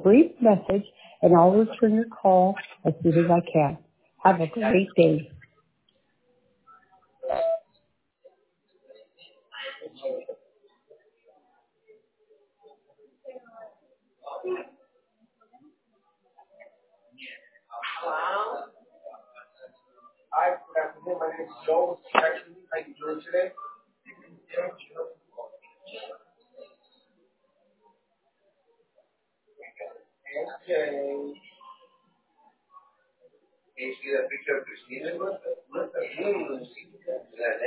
brief message, and I'll return your call as soon as I can. Have a great day. Hi, good afternoon. My name is Joe. How you doing today? Okay. Can you see that picture of Christina?